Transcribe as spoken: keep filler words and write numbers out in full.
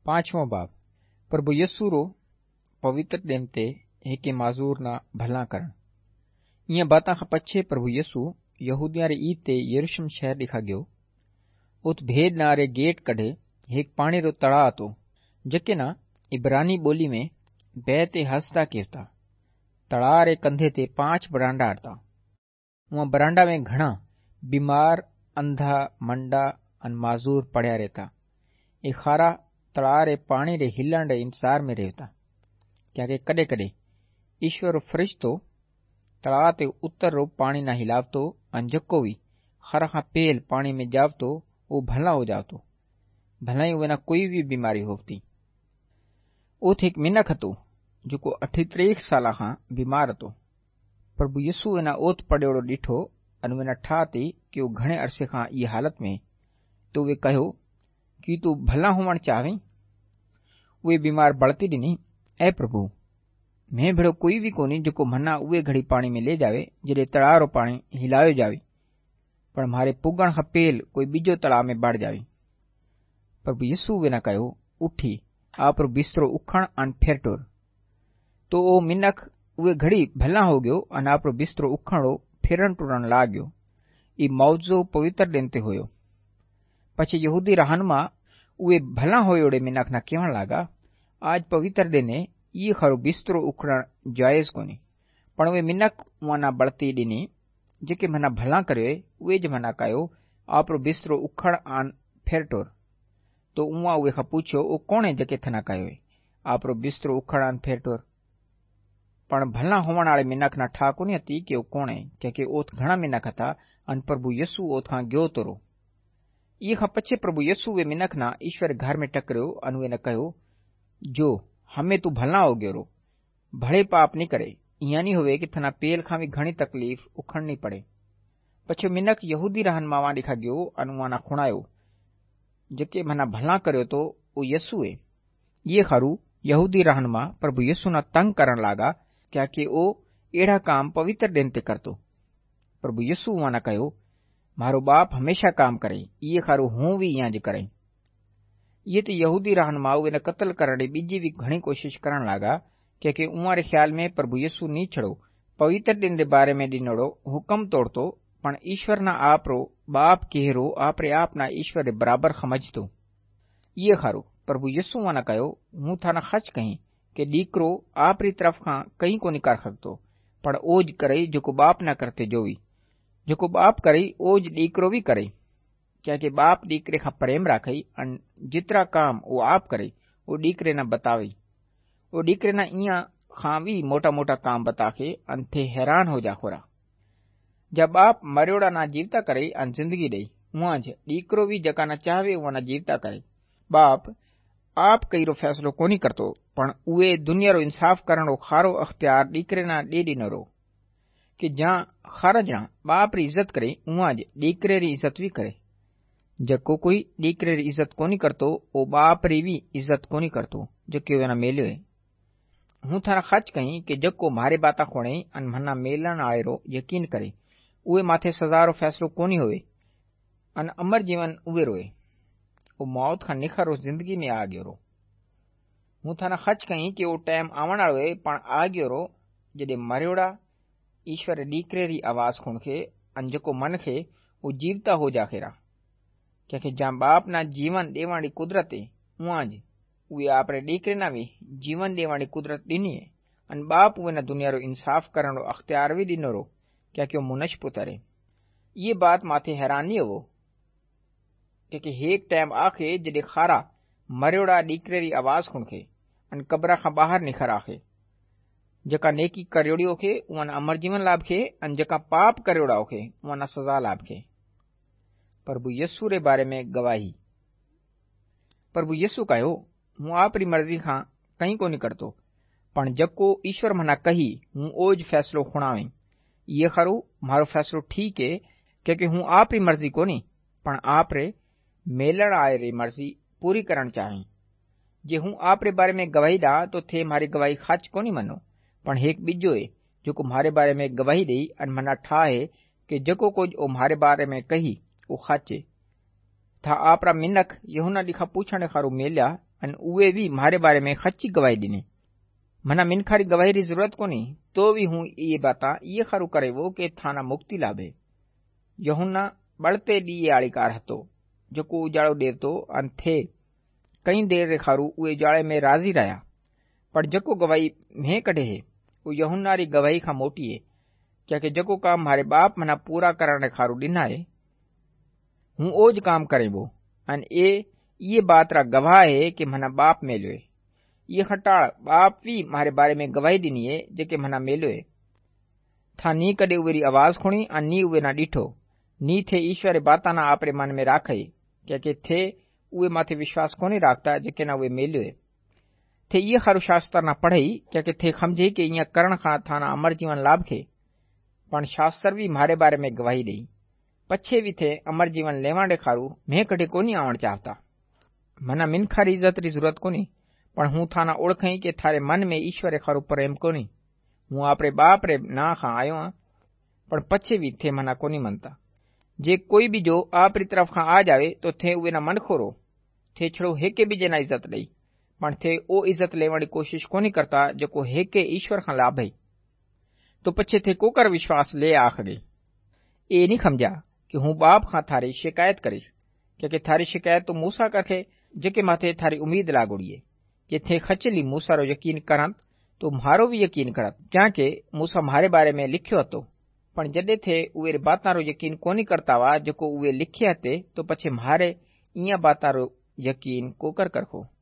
पांचवो बाब प्रभु यस्सू रो पवित्र दिन ते हेके माजूर ना भला करण। इं बातां खां पछे प्रभु यस्सू यहूदियां रे ईद ते यरूशलेम शहर ॾिखा गयो। उत भेद ना रे गेट कढे हेक पाणी रो तड़ा હતો, जके ना इब्रानी बोली में बैत हसदा कहता। तड़ा रे कंधे ते पांच बरांडा हता। उहाँ बरांडा में घणा बीमार, अंधा, मंडा अन माजूर पड़या रहता। ए खारा तड़ा रे पाणी रे हिलण रे इंतजार में रहता, क्याके कदे कदे ईश्वर रो फरिश्तो तड़ा ते उतर रो पाणी ना हिलावतो अन जको भी खरा खां पेल पाणी में जावतो वो भला हो जावतो, भलाई वेना कोई भी बीमारी होती। उत एक मिनख हतो जो अठीत्रीह साल खां बीमार हतो। प्रभु यस्सू वेना ओत पड़ेड़ो डिठो अन वेना ठा थी कि वो घणे अरसे खां ये हालत में, तो वे कहो कि तू भला होवण चाहवी। वे बीमार बड़ती दिनी, ए प्रभु, मैं भेड़ो कोई भी कोनी जो मना उवे घड़ी पानी में ले जावे जड़े तड़ा रो पानी हिलायो जावी, पर मारे पुगण खां पेल कोई बीजो तड़ा में बढ़ जावी। प्रभु यस्सू वेना कहो, उठी आपरो बिस्तरो उखण अन फेर टोर। तो ओ मिनख उवे घड़ी भला हो गयो अन आपरो बिस्तरो उखणो फेरन टुरण लाग्यो। ई मौजो पवित्र दिन ते होयो। पछी यहूदी रहनुमा उवे भला होयोड़े मिनख ना कहण लागा, आज पवित्र दिने ये खरो बिस्तरो उखड़ण जायज कोनी। पण उवे मिनख उना बड़ती दिनी जेके मना भला करे उवे ज मना कयो आपरो बिस्तरो उखण आन फेर टोर। तो उआ उवे खां पूछ्यो, ओ कोणे जेके थना कयो आपरो बिस्तरो उखण आन फेर टोर। पण भला होवण वाले मिनख ना ठा कोनी हती कि ओ कोणे, क्योंकि ओत घणा मिनख हता अन प्रभु यस्सू ओत खां गयो तोरो। ये खां पछे प्रभु यस्सू वे मिनख ना ईश्वर घर में टकर्यो अन वे न कहो, जो हमें तू भला हो गयो रो, भले पाप नहीं करे, इं नहीं होवे कि थना पेल खां भी घणी तकलीफ उखड़नी पड़े। पछो मिनख यहूदी रहनुमावा ॾिखा गयो अन उना खुणायो, जेके मना भला कर्यो तो ओ यस्सू है। ये खारू यहूदी रहनुमा प्रभु यस्सू ना तंग करण लागा, क्याकि ओ एड़ा काम पवित्र दिन ते करतो। प्रभु यस्सू उना कहो, मारो बाप हमेशा काम करे, ये खारू हूं भी इं ज करे। ये तो यहूदी रहनुमा उन कत्ल करने बीजी भी घणी कोशिश करण लागा, क्योंकि उमारे ख्याल में प्रभु यस्सू नी छड़ो पवित्र दिन के बारे में दिनोड़ो हुक्म तोड़तो, पण ईश्वर ना आपरो बाप केहरो आपरे आप ना ईश्वर रे बराबर समझतो। ये खारो प्रभु यस्सू वना कहो, हूं थाना सच कहीं कि दीकरो आपरी तरफ खां कहीं को नहीं कर सकतो, पण ओज करे जो बाप ना करते जोवी, जो बाप करे ओज दीकरो भी करे। क्योंकि बाप दीकरे खां प्रेम राखई अन जितरा काम वो आप करे वो दीकरे ना बतावे। वो दीकरे ना इया खां भी मोटा मोटा काम बताके अन थे हैरान हो जा खोरा। जब बाप मरियोड़ा ना जीवता करे अन जिंदगी दे, उहाँ ज दीकरो भी जका ना चाहवे उहा ना जीवता करे। बाप आप कई रो फैसलो कोनी करतो, पण उवे दुनिया रो इंसाफ करण रो खारो अख्तियार दीकरे ना दे दिनो रो, कि जहां हर ॼणा बाप री इज्जत करे उहाँ ज दीकरे री इज्जत भी करे। जको कोई दीकरे री इज्जत कोनी करतो ओ बाप री भी इज्जत कोनी करतो जके वेना मेल्यो है। हूं थारा सच कहीं कि जको मारे बाता खोणे अन मना मेलण आए रो यकीन करे, उवे माथे सजा रो फैसलो कोनी होवे अन अमर जीवन उवे रोए। ओ मौत खां निखरो जिंदगी में आ गयो रो। हूं थारा सच कहीं कि वो टाइम आवण वालो है, पण आ गयो रो जडे मरियोड़ा ईश्वर दीकरे री आवाज खुणखे अन जको मन खे वो जीवता हो जाखेरा। क्योंकि जहां बाप ना जीवन देवाणी कुदरत है, उहाँ ज उहे आपरे दीकरे ना भी जीवन देवाणी कुदरत दिनी है अन बाप उहे ना दुनिया रो इंसाफ करण रो अख्तियार भी दिनो रो, क्योंकि मुनश पुत्र है। ये बात माथे हैरान नहीं हो, क्योंकि एक टाइम आखे जडे खारा मरियोड़ा दीकरे री आवाज खुणखे अन कब्र खां बाहर निखर आखे। जका नेकी करियोड़ी खे उन अमर जीवन लाभ खे अन जका पाप करियोड़ा खे उन सजा लाभ खे। प्रभु यस्सू रे बारे में गवाही। प्रभु यस्सू कहो, हूं आपरी मर्जी खां कहीं को नहीं करतो, पण जको ईश्वर मना कही हूं ओज फैसलो खुणावे। ये खरू मारो फैसलो ठीक है, क्योंकि हूं आपरी मर्जी कोनी, पण आपरे मेलण आए री मर्जी पूरी करण चाहे। जे हूं आपरे बारे में गवाही दा तो थे मारी गवाही सच कोनी मनो, पण एक बीजो है जो मारे बारे में गवाही दई अन मना ठा है कि जको कुछ ओ मारे बारे में कही वो सच है। था आपरा मिनख यूहन्ना दिखा पूछण खारू मेल्या अन उहे भी म्हारे बारे में सच्ची गवाही ॾिनी। मना मिनखारी गवाही री जरूरत कोनी, तो भी हूँ ये बाता ये खरू करे वो के थाना मुक्ति लाभे। यूहन्ना बळते ॾीए आली कार हतो, जेको उजाड़ो देतो अन थे कई देर रे खारू उहे उजाड़े में राज़ी रहा। पर जेको गवाही में कढे है वो यूहन्ना री गवाही खां मोटी है, क्योंकि जेको काम म्हारे बाप मना पूरा करण रे खारू ॾिना है हूँ ओज काम करे वो। अन ए ये बात रा गवाह है कि मना बाप मेलो है। ये खटाड़ बाप भी म्हारे बारे में गवाही ॾिनी है जेके मना मेलो है। था नी कदे उवे री आवाज खुणी अन नी उवे ना ॾिठो, नी थे ईश्वर बाता ना आपरे मन में राखे, क्योंकि थे उवे माथे विश्वास कोनी राखता जेके ना उवे मेलो है। थे ये खरू शास्त्र ना पढ़ई, क्योंकि थे समझे कि इं करण खां थाना अमर जीवन लाभ खे। पण शास्त्र भी म्हारे बारे में गवाही ॾेई, पछे भी थे अमर जीवन लेवण रे खारू में कढे कोनी आवण चाहता। मना मिनखारी इज्जत री जरूरत कोनी, पण हूँ थाना ओळखई कि थारे मन में ईश्वर रे खारू प्रेम कोनी। हूँ आपरे बाप रे ना खां आयो हां, पण पछे भी थे मना कोनी मनता। जे कोई भी जो आपरी तरफ खां आ जावे तो थे उवे ना मन खोरो। थे छड़ो हेके बीजे ना इज्जत ॾेई, पण थे ओ इज्जत लेवण री कोशिश कोनी करता जेको हेके ईश्वर खां लाभई। तो पछे थे कोकर विश्वास ले आखड़े। ए नी समझा कि हूँ बाप खां थारी शिकायत करीश, क्योंकि थारी शिकायत तो मूसा करके जेके माथे थारी उम्मीद लागोड़ी है। जे थे खचली मूसा रो यकीन करत तो म्हारो भी यकीन करत, क्यांके मूसा म्हारे बारे में लिख्यो हतो। पण जडे थे उवे बातां रो यकीन कोनी करता हुआ जेको उवे लिखे हते, तो पछे म्हारे इं बातां रो यकीन कोकर करखो।